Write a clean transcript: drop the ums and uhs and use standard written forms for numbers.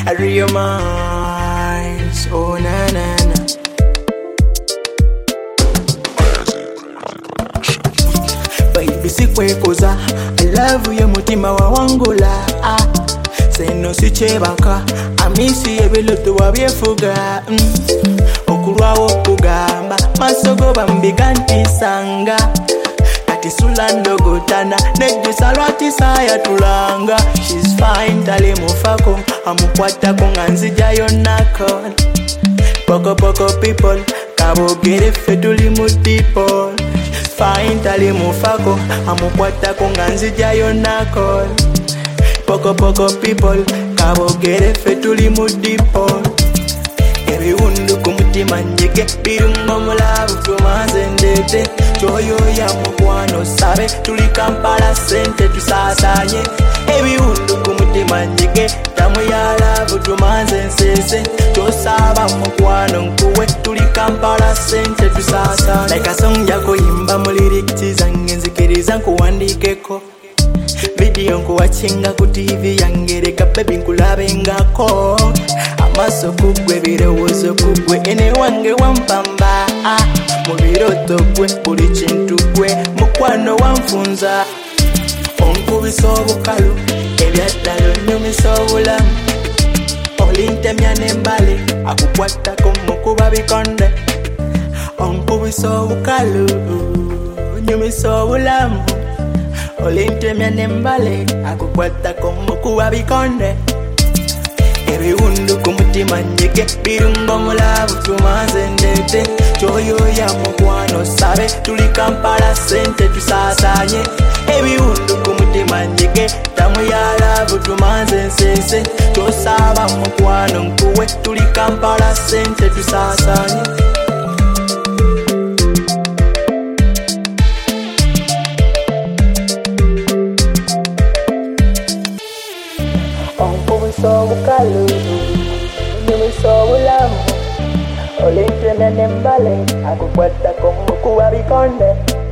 I read your minds. Oh na na na. Baby sikwekoza I love you mutima wa wangula Seno sichebaka Amisi ebilutu wabyefuga Okulwawo kugamba Masogo bambigantisanga Kati sulando gotana Negwe salwati saya tulanga She's fine tali mufako Amukwata kunganzija yonako Poko poko people Kabogere feduli multiple Fine tali mufako Amukwata kunganzija yonako Poko poko people Kabogere feduli multiple Ebiwundu kumutima njike Birungo mulabu tumanze ndete Choyo ya mukwano sabe Tuli Kampala sente tusasanye Ebiwundu kumutima njike Tamu ya labu tumanze nsese Tosaba mukwano nkuwe Tuli Kampala sente tusasanye Like a song yako imba mulirikti zange nzikiriza nkuwandikeko Video nkuwachinga ku TV yangereka baby nkulabengako Amaso kugwe birowozo kugwe ene wange wampamba Mubiroto gwe buli kintu gwe mukwano wanfunza Onkubisa obukalu ebyaddalo nyumisa obulamu Olintemya n'embale akukwatako mukuba bikonde Onkubisa obukalu nyumisa obulamu Olintemya n'embale akukwatako mukuba bikonde Ebiwundu kumutima njike Birungo mulabu tumanze ndete Choyo ya mukwano sabe Tuli Kampala sente tusasanye Ebiwundu kumutima njike Tamu ya labu tumanze nsese Tosaba mukwano nkuwe Tuli Kampala sente tusasanye Onkubisa obukalu Nyumisa obulamu Olintemya n'embale akukwatako mukuba bikonde